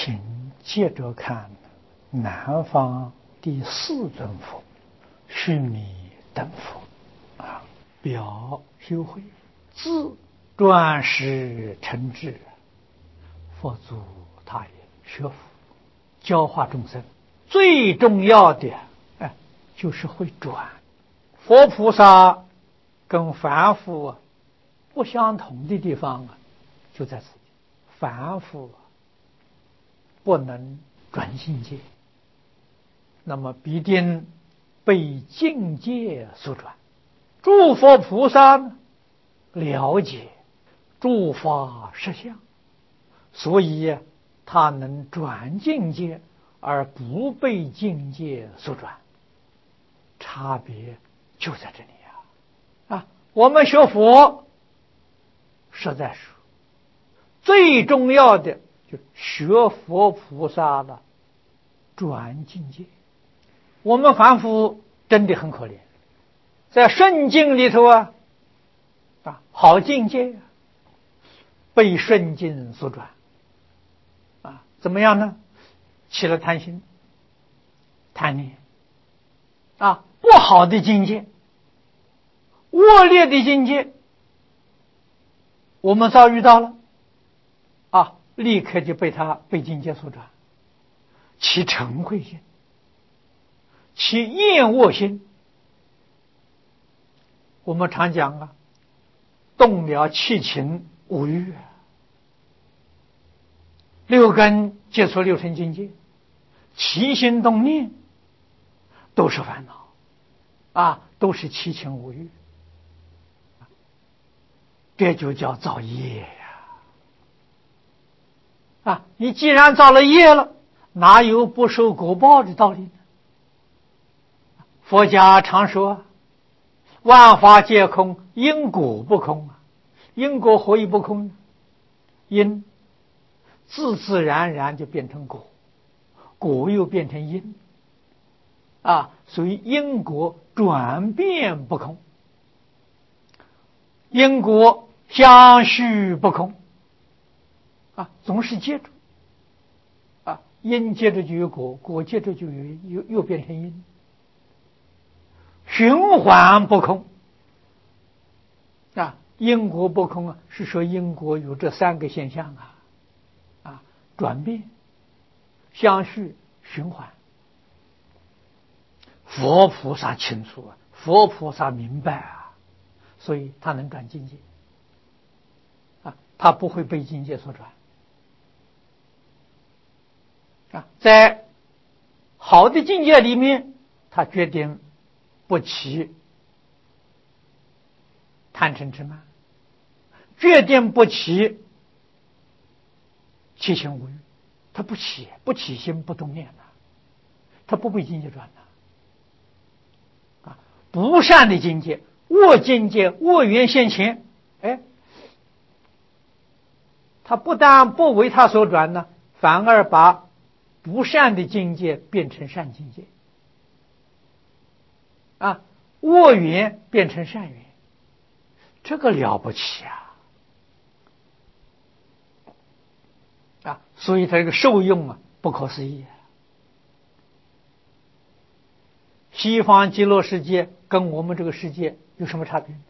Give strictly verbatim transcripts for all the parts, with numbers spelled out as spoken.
请接着看南方第四尊佛须弥等佛啊，表修会自转识成智，佛祖他也学佛教化众生，最重要的哎就是会转。佛菩萨跟凡夫不相同的地方啊，就在此地。凡夫不能转境界，那么必定被境界所转。诸佛菩萨呢，了解诸法实相，所以他能转境界而不被境界所转。差别就在这里啊！啊，我们学佛实在是最重要的，就学佛菩萨的转境界。我们凡夫真的很可怜，在顺境里头啊，啊，好境界被顺境所转，啊，怎么样呢？起了贪心、贪念，啊，不好的境界、恶劣的境界，我们遭遇到了，啊，立刻就被他被境界所转，起嗔恚心，起厌恶心。我们常讲啊，动了七情五欲，六根接触六尘境界，起心动念都是烦恼啊，都是七情五欲，这就叫造业呀！啊，你既然造了业了，哪有不受果报的道理呢？佛家常说万法皆空，因果不空啊。因果何以不空呢？因自自然然就变成果，果又变成因啊，所以因果转变不空，因果相续不空啊，总是接着啊，因接着就有果，果接着就有又又变成因，循环不空啊。因果不空啊，是说因果有这三个现象啊，啊，转变、相续、循环。佛菩萨清楚啊，佛菩萨明白啊，所以他能转境界啊，他不会被境界所转啊。在好的境界里面，他决定不起贪嗔痴慢，决定不起七情五欲，他不起，不起心不动念的，他不被境界转的啊。不善的境界、恶境界、恶缘现前，哎，他不但不为他所转呢，反而把不善的境界变成善境界啊，恶缘变成善缘，这个了不起啊！啊，所以它这个受用啊，不可思议啊。西方极乐世界跟我们这个世界有什么差别？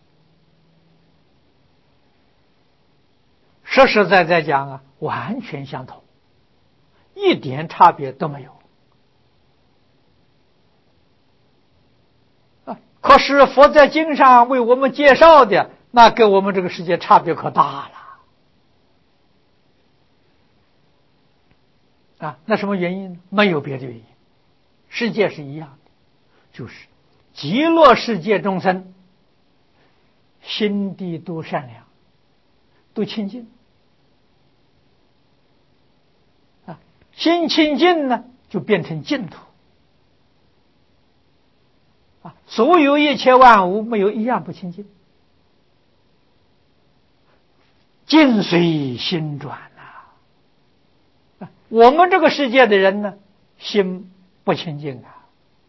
实实在在讲啊，完全相同，一点差别都没有啊。可是佛在经上为我们介绍的，那跟我们这个世界差别可大了啊。那什么原因呢？没有别的原因，世界是一样的，就是极乐世界众生心地都善良，都清净啊，心清净呢，就变成净土啊。所有一切万物没有一样不清净，境随心转啊。我们这个世界的人呢，心不清净啊，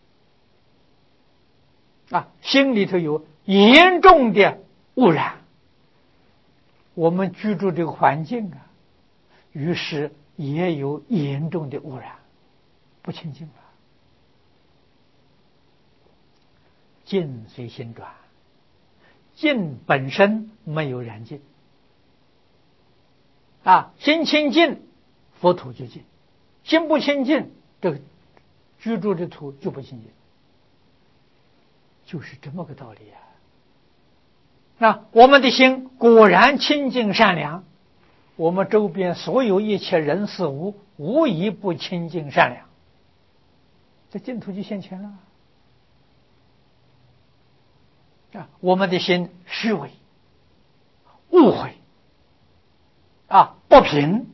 啊，心里头有严重的污染，我们居住这个环境啊，于是也有严重的污染，不清净了。境随心转，境本身没有染净啊，心清净，佛土就净；心不清净，这个居住的土就不清净，就是这么个道理啊。那我们的心果然清净善良，我们周边所有一切人事物无一不清净善良，这净土就现前了啊。我们的心虚伪、误会啊、不平、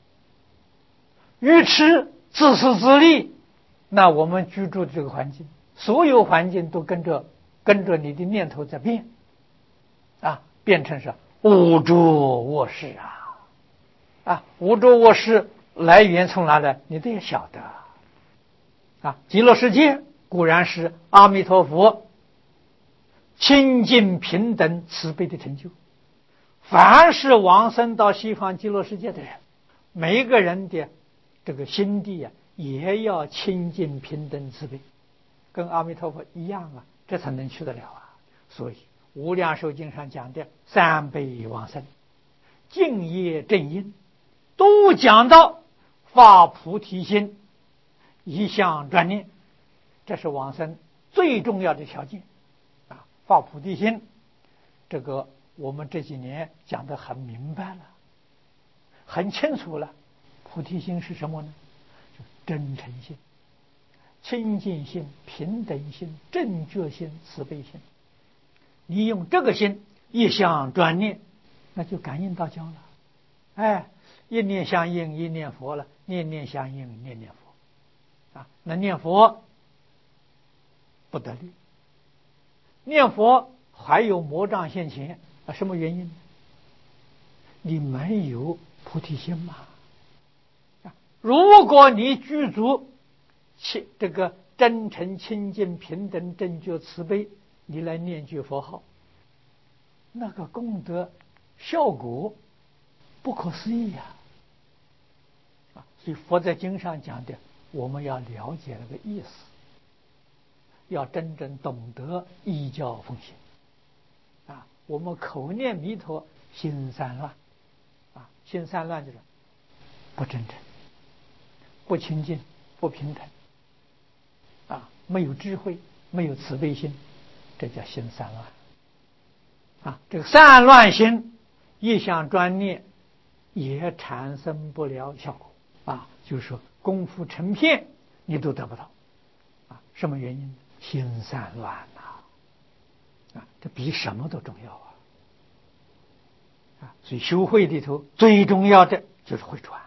愚痴、自私自利，那我们居住的这个环境，所有环境都跟着跟着你的念头在变啊，变成是污浊恶世啊啊！污浊恶世来源从哪来？你都要晓得啊。极乐世界固然是阿弥陀佛清净平等慈悲的成就，凡是往生到西方极乐世界的人，每一个人的这个心地啊，也要清净平等慈悲，跟阿弥陀佛一样啊，这才能去得了啊。所以无量寿经上讲的三辈往生、净业正因，都讲到发菩提心、一向专念，这是往生最重要的条件啊！发菩提心，这个我们这几年讲得很明白了，很清楚了。菩提心是什么呢？真诚心、清净心、平等心、正觉心、慈悲心。你用这个心一向专念，那就感应道交了。哎，一念相应一念佛了，念念相应念念佛啊。那念佛不得力，念佛还有魔障现前啊？什么原因？你没有菩提心嘛。如果你具足清这个真诚、清净、平等、正觉、慈悲，你来念句佛号，那个功德效果不可思议呀！啊，所以佛在经上讲的，我们要了解那个意思，要真正懂得依教奉行啊。我们口念弥陀，心散乱啊，心散乱就是不真诚、不清净、不平等啊，没有智慧，没有慈悲心，这叫心散乱啊。这个散乱心一向专念也产生不了效果啊，就是说功夫成片你都得不到啊。什么原因？心散乱呐啊，这比什么都重要啊啊！所以修慧里头最重要的就是会转，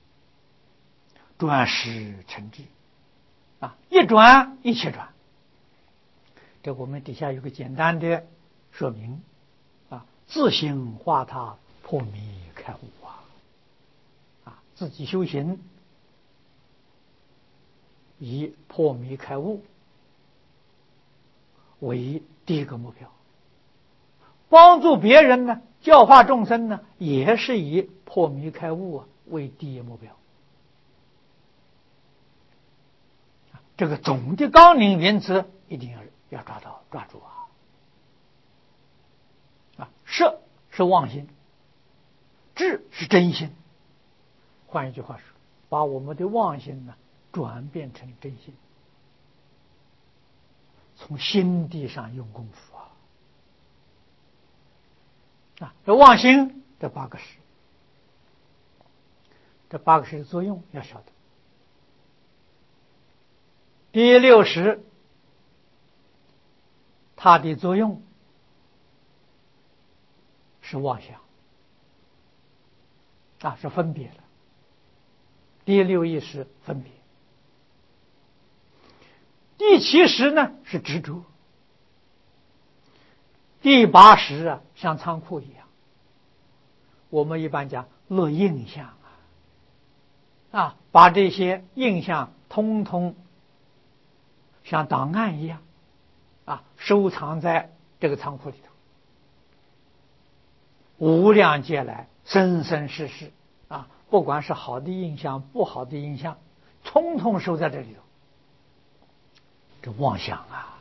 转识成智啊，一转一切转。这我们底下有个简单的说明啊，自行化他，破迷开悟啊啊，自己修行以破迷开悟为第一个目标，帮助别人呢，教化众生呢，也是以破迷开悟啊为第一目标。这个总的纲领原则一定要要抓到抓住啊！啊，摄是妄心，智是真心。换一句话说，把我们的妄心呢转变成真心，从心地上用功夫啊！啊，这妄心这八个识，这八个识的作用要晓得。第六识，它的作用是妄想啊，是分别的。第六意识分别。第七识呢是执着。第八识啊，像仓库一样，我们一般讲乐印象啊，啊，把这些印象通通像档案一样啊，收藏在这个仓库里头，无量劫来生生世世啊， 不管是好的印象、不好的印象，通通收在这里头。这妄想啊！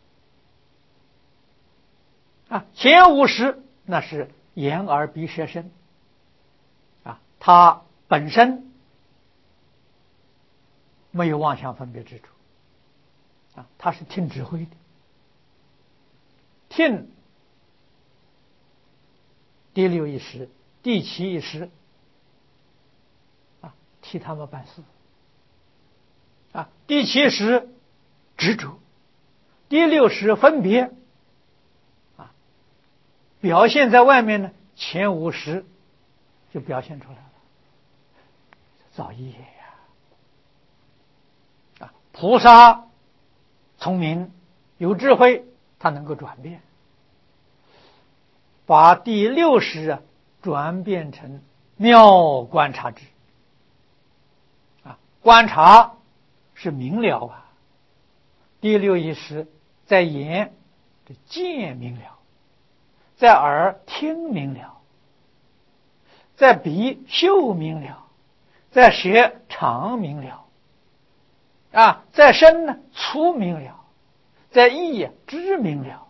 啊，前五识那是眼耳鼻舌身啊，它本身没有妄想分别之处啊，它是听指挥的，听第六意识、第七意识啊，替他们办事啊，第七识执着，第六识分别啊，表现在外面呢，前五识就表现出来了，造业呀！啊，菩萨聪明有智慧，他能够转变，把第六识啊转变成妙观察智啊，观察是明了啊，第六意识在眼这见明了，在耳听明了，在鼻嗅明了，在舌尝明了啊，在身呢粗明了，在意知明了，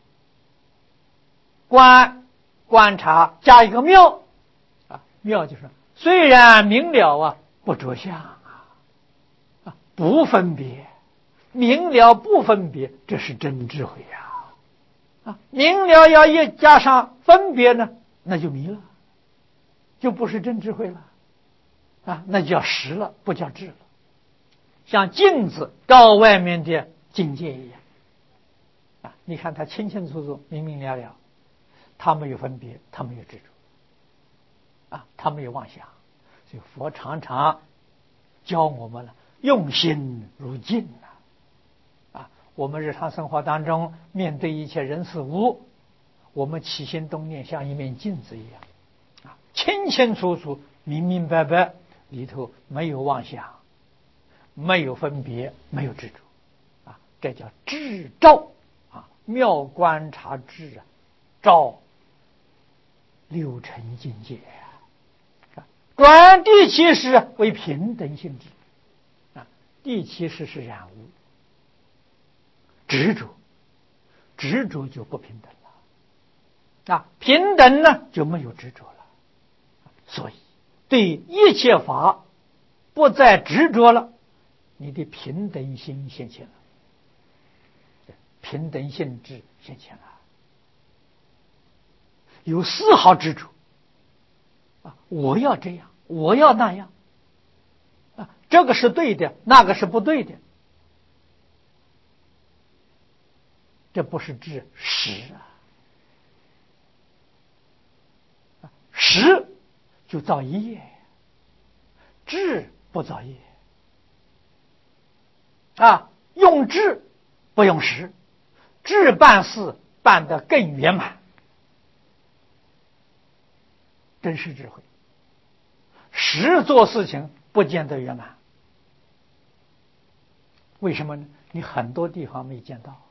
观观察加一个妙啊，妙就是虽然明了啊，不着相啊，啊不分别，明了不分别，这是真智慧呀！啊，明了要一加上分别呢，那就迷了，就不是真智慧了啊，那就叫实了，不叫智了。像镜子照外面的境界一样啊，你看它清清楚楚、明明了了，它没有分别，它没有执着啊，它没有妄想，所以佛常常教我们了，用心如镜啊。啊，我们日常生活当中面对一切人事物，我们起心动念像一面镜子一样啊，清清楚楚、明明白白，里头没有妄想，没有分别，没有执着啊，这叫智照啊，妙观察智啊，照六尘境界啊。转第七识为平等性质啊，第七识是染污执着，执着就不平等了啊，平等呢就没有执着了，所以对一切法不再执着了，你的平等心现前了，平等性质现前了，有丝毫执着啊，我要这样，我要那样啊，这个是对的，那个是不对的，这不是知识啊，识就造业，智不造业啊，用智不用识，智办事办得更圆满，真是智慧。识做事情不见得圆满，为什么呢？你很多地方没见到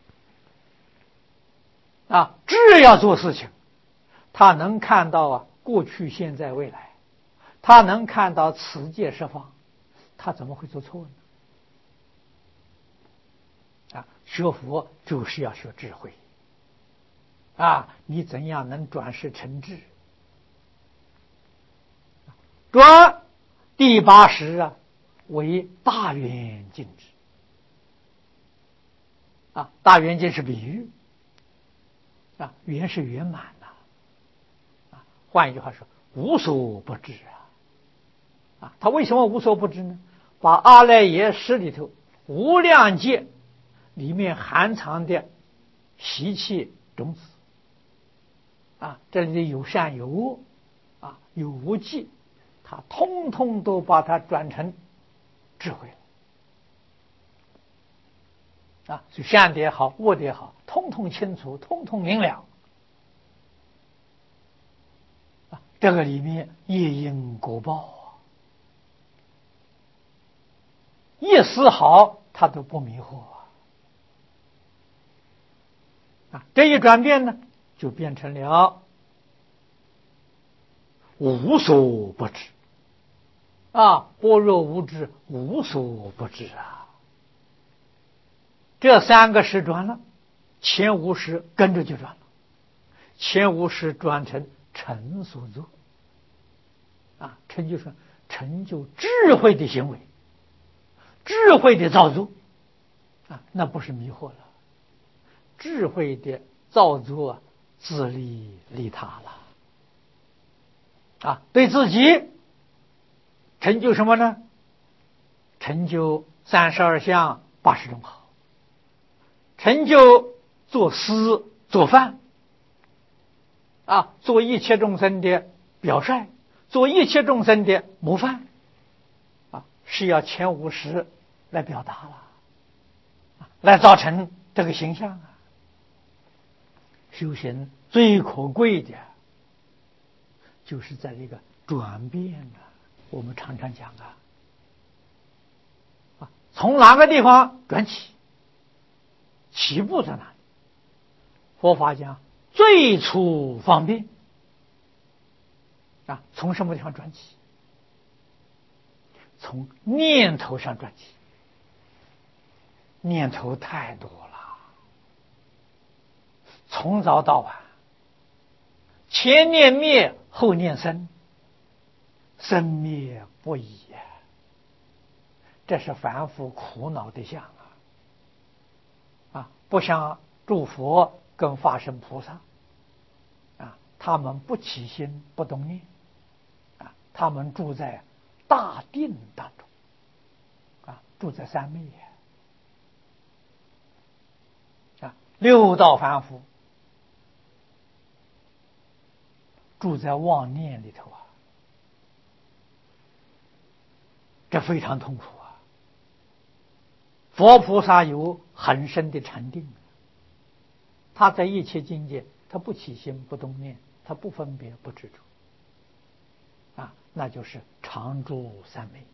啊，智要做事情，他能看到啊过去、现在、未来，他能看到此界十方，他怎么会做错呢？啊，学佛就是要学智慧啊！你怎样能转识成智？转第八识啊，为大圆镜智啊，大圆镜是比喻啊，圆是圆满的啊。换一句话说，无所不知啊啊！他为什么无所不知呢？把阿赖耶识里头无量界里面含藏的习气种子啊，这里有善有恶啊，有无记，他通通都把它转成智慧了啊！所以善的也好，恶的也好，通通清楚，通通明了啊！这个里面业因果报啊，一丝毫他都不迷惑啊！这一转变呢，就变成了无所不知啊，般若无知，无所不知啊。这三个时转了，前五识跟着就转了，前五识转成成所作啊，成就是成就智慧的行为，智慧的造作啊，那不是迷惑了，智慧的造作自利利他了啊，对自己成就什么呢？成就三十二相八十种好，成就做师做饭啊，做一切众生的表率，做一切众生的模范啊，是要前五识来表达了，来造成这个形象啊。修行最可贵的就是在这个转变啊，我们常常讲啊，啊，从哪个地方转起？起步在哪里？佛法讲最初方便啊，从什么地方转起？从念头上转起。念头太多了，从早到晚，前念灭，后念生，生灭不已，这是凡夫苦恼的相啊！啊，不像诸佛跟法身菩萨啊，他们不起心不动念啊，他们住在大定当中啊，住在三昧啊，六道凡夫住在妄念里头啊，这非常痛苦啊。佛菩萨有很深的禅定，他在一切境界，他不起心不动念，他不分别不执着啊，那就是常住三昧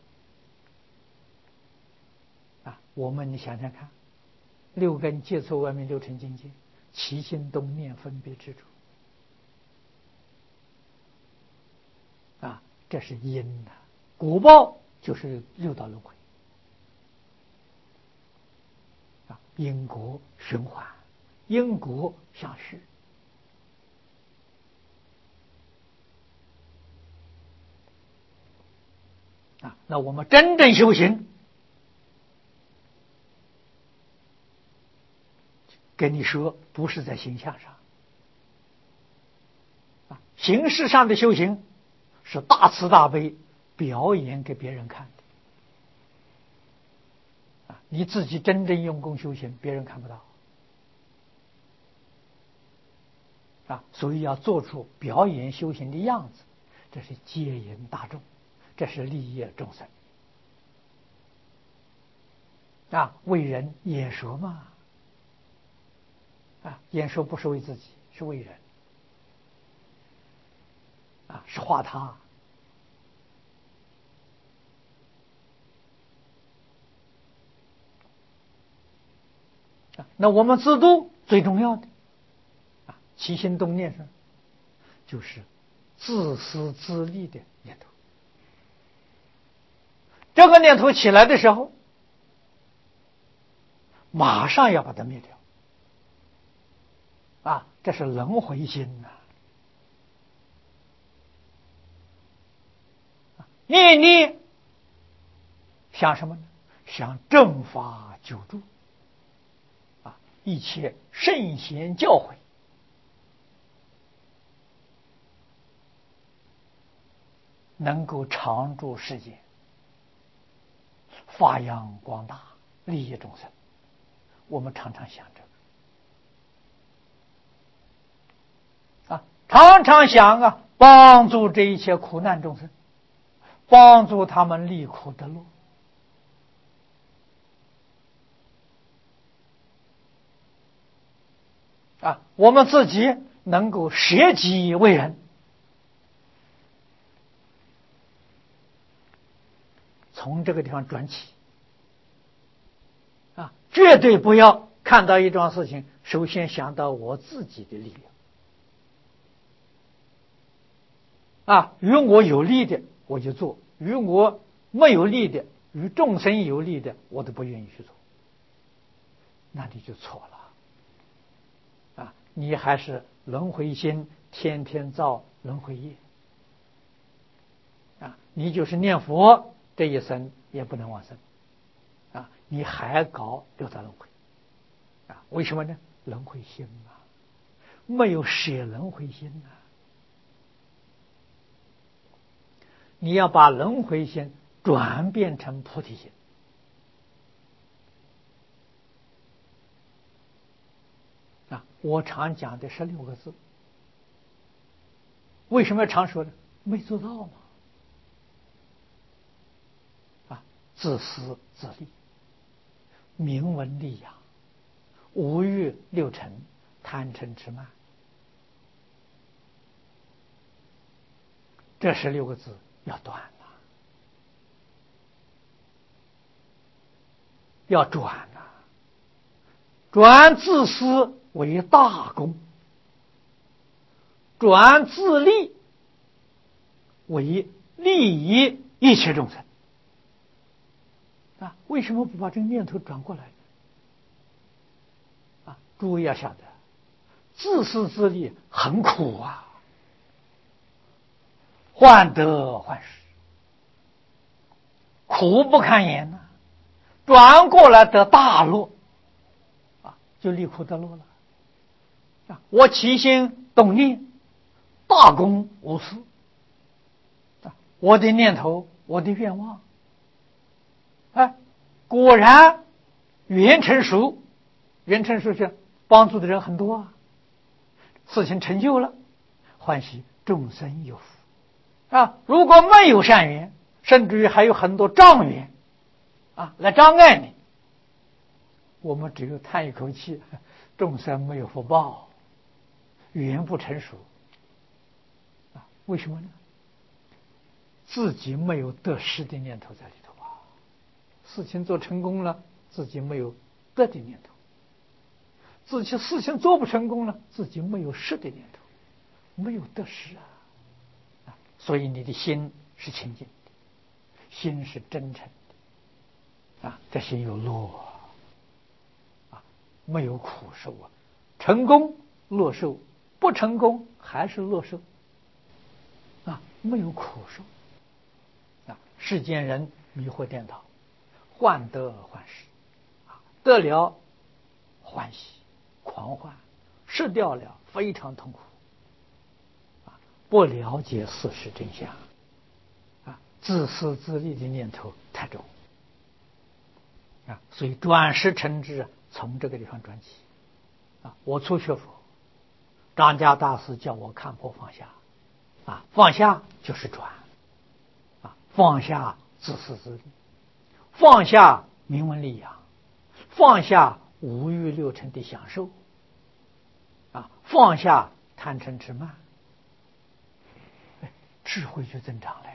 啊。我们你想想看，六根接触外面六尘境界，起心动念分别执着啊，这是因呐、啊，果报就是六道轮回啊，因果循环，因果相续啊。那我们真正修行，跟你说，不是在形象上啊，形式上的修行是大慈大悲表演给别人看的啊，你自己真正用功修行，别人看不到啊，所以要做出表演修行的样子，这是接引大众，这是利益众生啊，为人演说嘛啊，演说不是为自己，是为人啊，是化他啊。那我们自度最重要的啊，起心动念上就是自私自利的念头。这个念头起来的时候，马上要把它灭掉啊，这是轮回心呐、啊。念念想什么呢？想正法久住啊，一切圣贤教诲能够常住世间，发扬光大，利益众生。我们常常想着啊，常常想啊，帮助这一切苦难众生，帮助他们离苦得乐啊，我们自己能够舍己为人，从这个地方转起啊，绝对不要看到一桩事情，首先想到我自己的利益啊，与我有利的我就做，与我没有利的，与众生有利的，我都不愿意去做，那你就错了啊！你还是轮回心，天天造轮回业啊！你就是念佛，这一生也不能往生啊！你还搞六道轮回啊？为什么呢？轮回心啊，没有舍轮回心啊！你要把轮回心转变成菩提心啊！我常讲的十六个字，为什么要常说呢？没做到嘛！啊，自私自利，名闻利养，五欲六尘，贪嗔痴慢，这十六个字要断了，要转啊！转自私为大功，转自利为利益一切众生啊！为什么不把这个念头转过来啊？诸位要晓得，自私自利很苦啊，患得患失，苦不堪言呐、啊！转过来得大乐啊，就离苦得乐了啊！我起心动念，大公无私啊！我的念头，我的愿望，哎，果然缘成熟，缘成熟是帮助的人很多啊，事情成就了，欢喜众生有福啊！如果没有善缘，甚至于还有很多障缘啊来障碍你，我们只有叹一口气，众生没有福报，缘不成熟啊！为什么呢？自己没有得失的念头在里头啊！事情做成功了，自己没有得的念头；自己事情做不成功了，自己没有失的念头，没有得失啊！啊，所以你的心是清净的，心是真诚的啊，这心有乐啊，没有苦受啊，成功乐受，不成功还是乐受啊，没有苦受啊。世间人迷惑颠倒，患得患失啊，得了欢喜狂欢，失掉了非常痛苦啊，不了解事实真相啊，自私自利的念头太重啊，所以转识成智从这个地方转起啊。我初学佛，张家大师叫我看破放下啊，放下就是转啊，放下自私自利，放下名闻利养，放下五欲六尘的享受啊，放下贪嗔痴慢，智慧就增长了呀。